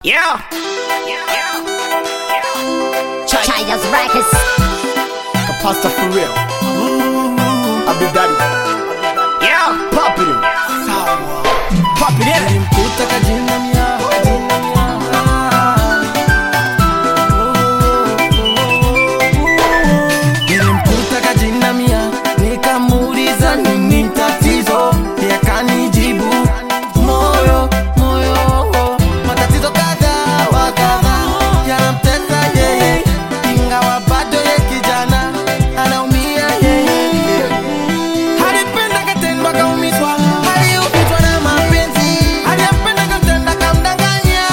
Yeah. Chaya's Records. Kapasta for real. Abu Daddy. Yeah. Pop it in. Pop it in. Nilimkuta kajinamia, nilimkuta kajinamia, nikamuuliza nini tatizo, yakanijibu moyo, matatizo kadha wa kadha yanamtesa yeye, ingawa bado ye kijana anaumia yeye. Alipenda katendwa kaumizwa, aliumizwa na mapenzi, aliyempenda katenda kamdanganya.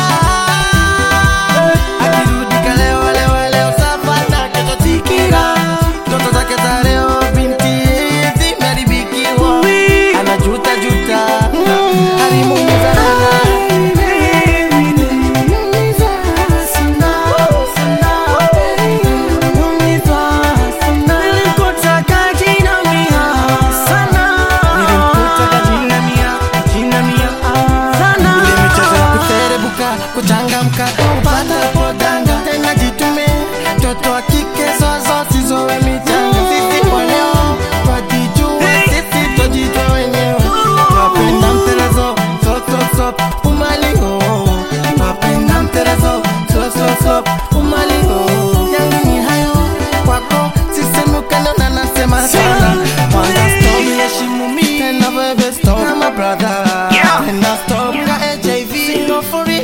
Akirudi kalewa leo safana kesho tikira, ndoto zake za leo binti zimeharibikiwa, anajuta alimuumiza sana. Kuchangamka kupata podanga tena jitume, toto wa kike zozo sizowe michanga. Sisi kwa leo twajijua, sisi twajijua wenyewe, twapenda mtelezo so umaliho, twapenda mtelezo so umaliho. Yanini hayo kwako sisemi ukando na nasema sana. Kwanza stop heshimu mi tena bebe stop kama brother. Yeah. Tena stop ka HIV sino for real.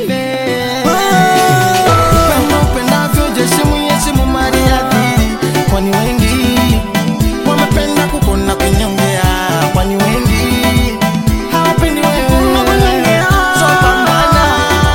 Kwani wengi wamependa kukona kunyongea, kwani wengi hawapendi wewe. So pambana.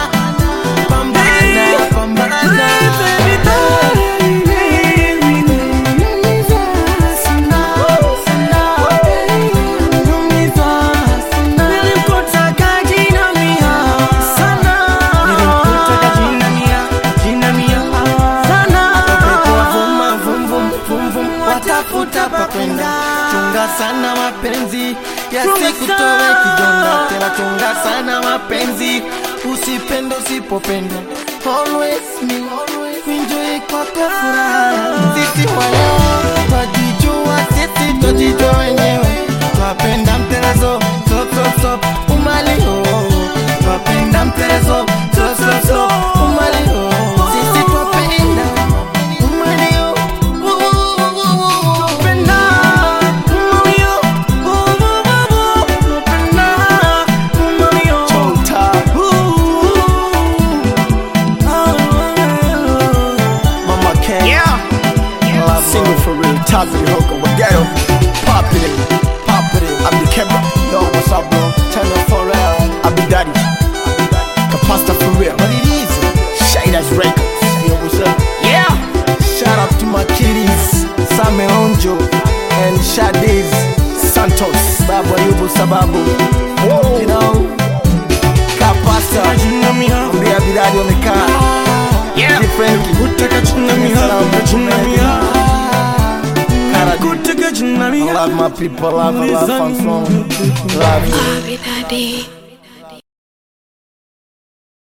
Watafuta pa kwenda, chunga sana mapenzi yasikutoe kidonda tena, chunga sana mapenzi, usipende usipopenda. Always me, enjoy kwako furaha. Sisi kwa leo twajijua, sisi twajijua wenyewe, twapenda mtelezo so umaliho, twapenda mtelezo so umaliho. Sisi twapenda umaliho. Single for real, Tazi Hoko, Wagero. Pop it in, I'm the camera. Yo, what's up, bro? Turn up for real. Abu Daddy. Kapasta for real. What it is? Chaya's Records. Yo, what's up? Yeah. Shout out to my kiddies, Same Onjo and Shadiz Santos, Baba Yubu Sababu. Whoa. You know, Kapasta, Mbea Bidadi wamekaa. Yeah. Different. I love my people, love fun song, love you. Daddy.